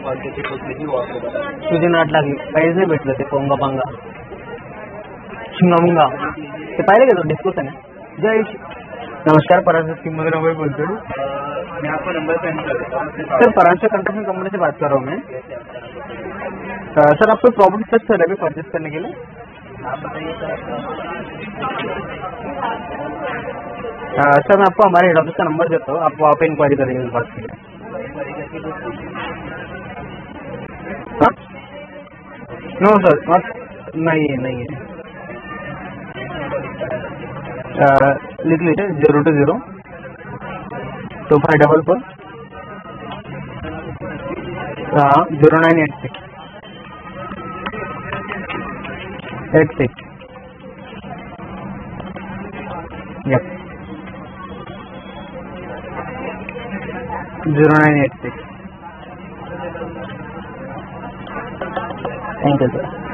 तुझे नाट लागली काहीच नाही भेटलं ते पोंगा पांगा शिंगामुंगा ते पाहिले का तो डिस्कोसन आहे जय नमस्कार पराशर सिंह भाई बोलते हूँ मैं आपका नंबर सेंड कर देता हूँ सर पराशर कंस्ट्रक्शन कंपनी से बात कर रहा हूँ मैं सर आपको प्रॉपर्टी सर्च कर रहे हैं परचेज करने के लिए सर मैं आपको हमारे हेड ऑफिस का नंबर देता हूँ आप वहाँ पे इंक्वायरी करेंगे इस बात की नो सर नहीं है नहीं है लिख लीजिए 020 2544 0986 86 yep 0986 थैंक यू सर